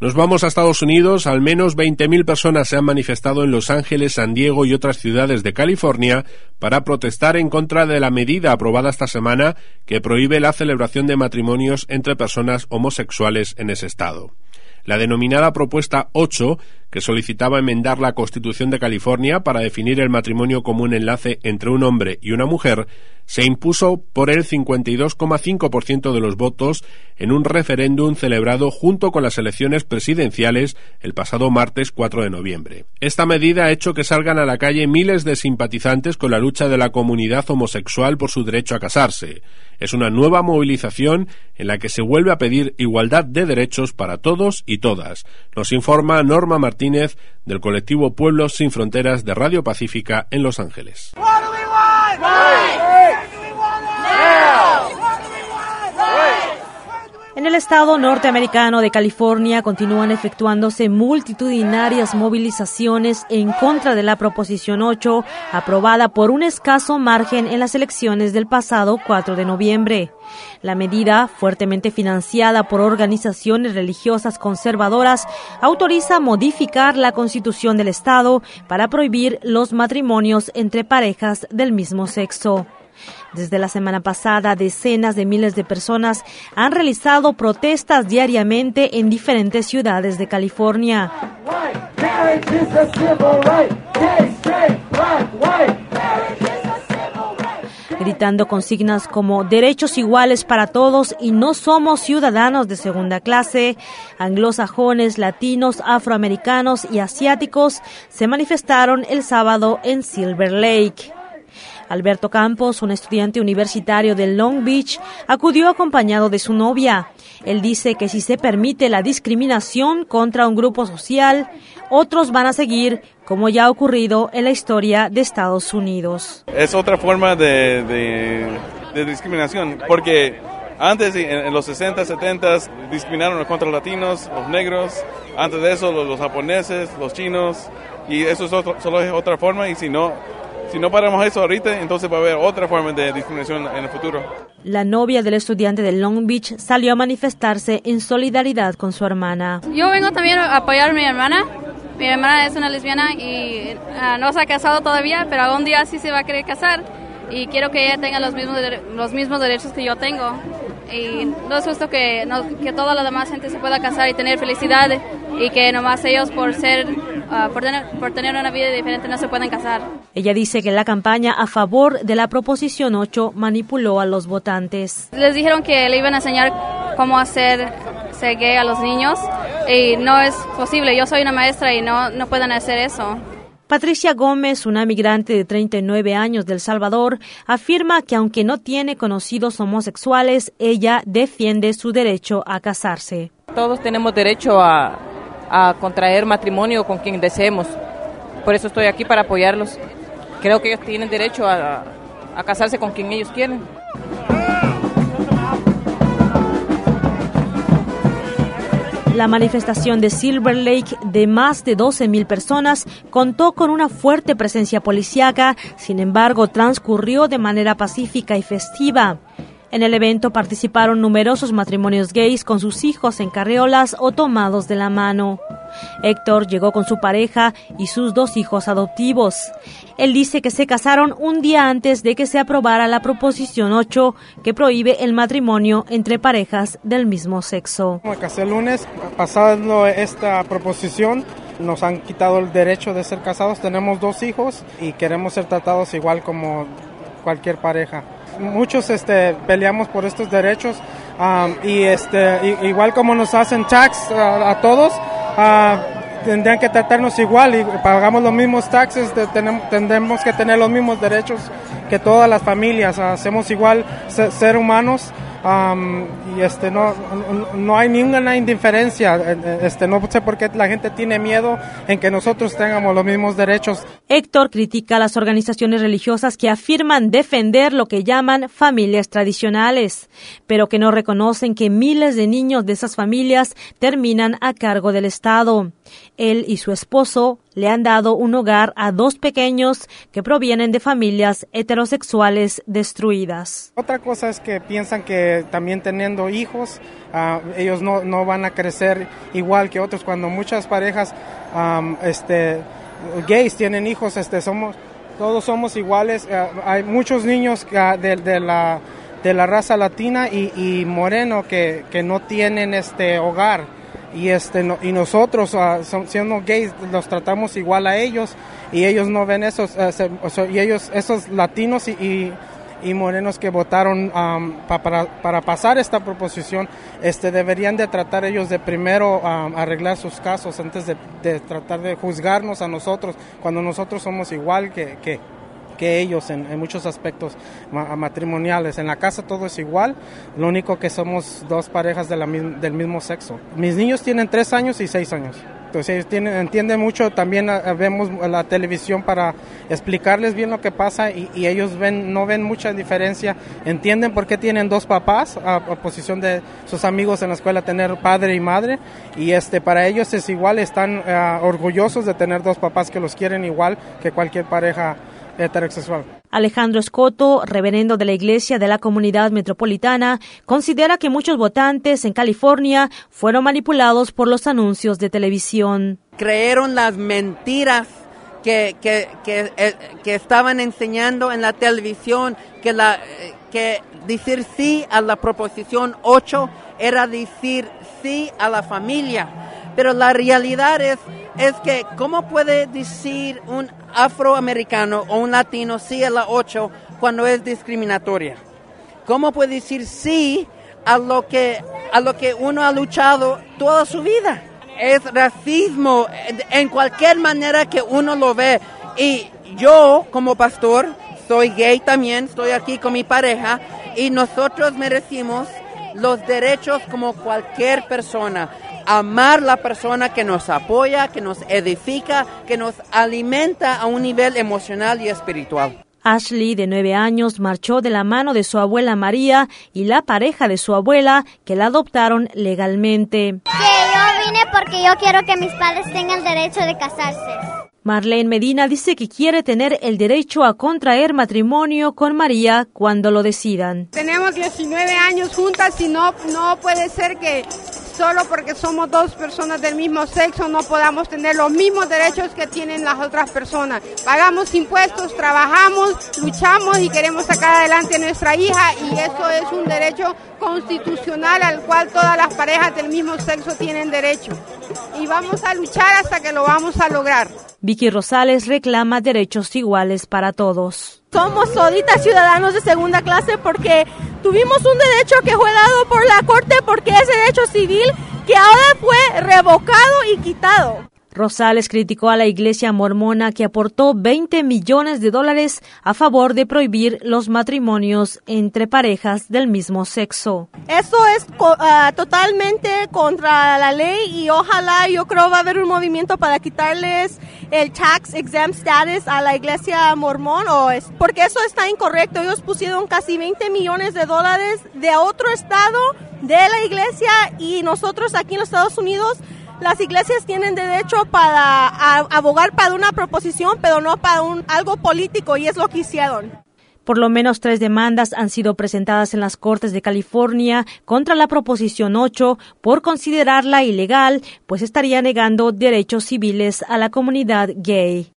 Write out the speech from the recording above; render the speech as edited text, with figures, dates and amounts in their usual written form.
Nos vamos a Estados Unidos. Al menos 20.000 personas se han manifestado en Los Ángeles, San Diego y otras ciudades de California para protestar en contra de la medida aprobada esta semana que prohíbe la celebración de matrimonios entre personas homosexuales en ese estado. La denominada Propuesta 8, que solicitaba enmendar la Constitución de California para definir el matrimonio como un enlace entre un hombre y una mujer, se impuso por el 52,5% de los votos en un referéndum celebrado junto con las elecciones presidenciales el pasado martes 4 de noviembre. Esta medida ha hecho que salgan a la calle miles de simpatizantes con la lucha de la comunidad homosexual por su derecho a casarse. Es una nueva movilización en la que se vuelve a pedir igualdad de derechos para todos y todas. Nos informa Norma Martínez del colectivo Pueblos Sin Fronteras de Radio Pacífica en Los Ángeles. En el estado norteamericano de California continúan efectuándose multitudinarias movilizaciones en contra de la Proposición 8, aprobada por un escaso margen en las elecciones del pasado 4 de noviembre. La medida, fuertemente financiada por organizaciones religiosas conservadoras, autoriza modificar la Constitución del estado para prohibir los matrimonios entre parejas del mismo sexo. Desde la semana pasada, decenas de miles de personas han realizado protestas diariamente en diferentes ciudades de California. Gritando consignas como derechos iguales para todos y no somos ciudadanos de segunda clase, anglosajones, latinos, afroamericanos y asiáticos se manifestaron el sábado en Silver Lake. Alberto Campos, un estudiante universitario de Long Beach, acudió acompañado de su novia. Él dice que si se permite la discriminación contra un grupo social, otros van a seguir, como ya ha ocurrido en la historia de Estados Unidos. Es otra forma de discriminación, porque antes, en los 60, 70, discriminaron contra los latinos, los negros, antes de eso los japoneses, los chinos, y eso solo es otra forma, y si no paramos eso ahorita, entonces va a haber otra forma de discriminación en el futuro. La novia del estudiante de Long Beach salió a manifestarse en solidaridad con su hermana. Yo vengo también a apoyar a mi hermana. Mi hermana es una lesbiana y no se ha casado todavía, pero algún día sí se va a querer casar. Y quiero que ella tenga los mismos derechos que yo tengo. Y no es justo que toda la demás gente se pueda casar y tener felicidad y que nomás ellos por tener una vida diferente no se pueden casar. Ella dice que la campaña a favor de la Proposición 8 manipuló a los votantes. Les dijeron que le iban a enseñar cómo ser gay a los niños y no es posible. Yo soy una maestra y no pueden hacer eso. Patricia Gómez, una migrante de 39 años de El Salvador, afirma que aunque no tiene conocidos homosexuales, ella defiende su derecho a casarse. Todos tenemos derecho a contraer matrimonio con quien deseemos. Por eso estoy aquí, para apoyarlos. Creo que ellos tienen derecho a casarse con quien ellos quieren. La manifestación de Silver Lake, de más de 12.000 personas, contó con una fuerte presencia policíaca, sin embargo, transcurrió de manera pacífica y festiva. En el evento participaron numerosos matrimonios gays con sus hijos en carriolas o tomados de la mano. Héctor llegó con su pareja y sus 2 hijos adoptivos. Él dice que se casaron un día antes de que se aprobara la Proposición 8, que prohíbe el matrimonio entre parejas del mismo sexo. Me casé el lunes, pasando esta proposición, nos han quitado el derecho de ser casados. Tenemos 2 hijos y queremos ser tratados igual como cualquier pareja. Muchos peleamos por estos derechos igual como nos hacen tax a todos, tendrían que tratarnos igual y pagamos los mismos taxes, tendremos que tener los mismos derechos que todas las familias, hacemos igual ser humanos. No hay ninguna indiferencia, no sé por qué la gente tiene miedo en que nosotros tengamos los mismos derechos. Héctor critica a las organizaciones religiosas que afirman defender lo que llaman familias tradicionales, pero que no reconocen que miles de niños de esas familias terminan a cargo del Estado. Él y su esposo le han dado un hogar a 2 pequeños que provienen de familias heterosexuales destruidas. Otra cosa es que piensan que también teniendo hijos, ellos no van a crecer igual que otros. Cuando muchas parejas gays tienen hijos, todos somos iguales. Hay muchos niños de la raza latina y moreno que no tienen hogar. Y nosotros, siendo gays, los tratamos igual a ellos, y ellos no ven eso, y ellos, esos latinos y morenos que votaron para pasar esta proposición, deberían de tratar ellos de primero arreglar sus casos antes de tratar de juzgarnos a nosotros, cuando nosotros somos igual que ellos en muchos aspectos matrimoniales. En la casa todo es igual, lo único que somos 2 parejas del mismo sexo. Mis niños tienen 3 años y 6 años. Entonces ellos entienden mucho, también vemos la televisión para explicarles bien lo que pasa y ellos no ven mucha diferencia, entienden por qué tienen 2 papás, a oposición de sus amigos en la escuela tener padre y madre, y para ellos es igual, están orgullosos de tener 2 papás que los quieren igual que cualquier pareja heterosexual. Alejandro Escoto, reverendo de la Iglesia de la Comunidad Metropolitana, considera que muchos votantes en California fueron manipulados por los anuncios de televisión. Creyeron las mentiras que estaban enseñando en la televisión, que decir sí a la proposición 8 era decir sí a la familia. Pero la realidad es que ¿cómo puede decir un afroamericano o un latino sí a la 8 cuando es discriminatoria? ¿Cómo puede decir sí a lo que uno ha luchado toda su vida? Es racismo en cualquier manera que uno lo ve. Y yo, como pastor, soy gay también, estoy aquí con mi pareja, y nosotros merecimos los derechos como cualquier persona. Amar la persona que nos apoya, que nos edifica, que nos alimenta a un nivel emocional y espiritual. Ashley, de 9 años, marchó de la mano de su abuela María y la pareja de su abuela, que la adoptaron legalmente. Que yo vine porque yo quiero que mis padres tengan el derecho de casarse. Marlene Medina dice que quiere tener el derecho a contraer matrimonio con María cuando lo decidan. Tenemos 19 años juntas y no puede ser que solo porque somos 2 personas del mismo sexo no podamos tener los mismos derechos que tienen las otras personas. Pagamos impuestos, trabajamos, luchamos y queremos sacar adelante a nuestra hija, y eso es un derecho constitucional al cual todas las parejas del mismo sexo tienen derecho. Y vamos a luchar hasta que lo vamos a lograr. Vicky Rosales reclama derechos iguales para todos. Somos ahorita ciudadanos de segunda clase porque tuvimos un derecho que fue dado por la Corte, porque es derecho civil que ahora fue revocado y quitado. Rosales criticó a la Iglesia mormona, que aportó $20 millones a favor de prohibir los matrimonios entre parejas del mismo sexo. Eso es totalmente contra la ley, y ojalá, yo creo, va a haber un movimiento para quitarles el tax exempt status a la Iglesia mormón, porque eso está incorrecto. Ellos pusieron casi $20 millones de otro estado de la Iglesia, y nosotros aquí en los Estados Unidos, las iglesias tienen derecho para abogar para una proposición, pero no para algo político, y es lo que hicieron. Por lo menos 3 demandas han sido presentadas en las Cortes de California contra la Proposición 8 por considerarla ilegal, pues estaría negando derechos civiles a la comunidad gay.